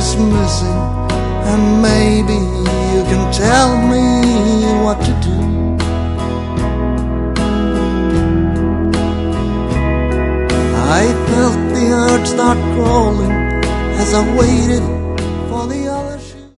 is missing, and maybe you can tell me what to do. I felt the earth start crawling as I waited